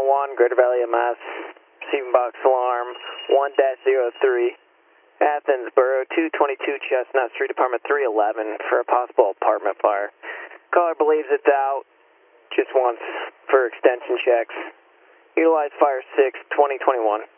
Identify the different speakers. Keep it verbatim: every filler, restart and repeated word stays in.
Speaker 1: one one, Greater Valley, Mass. Receiving box alarm one dash zero three. Athens Borough two twenty-two Chestnut Street, Apartment three eleven for a possible apartment fire. Caller believes it's out, just wants for extension checks. Utilize Fire six twenty twenty-one.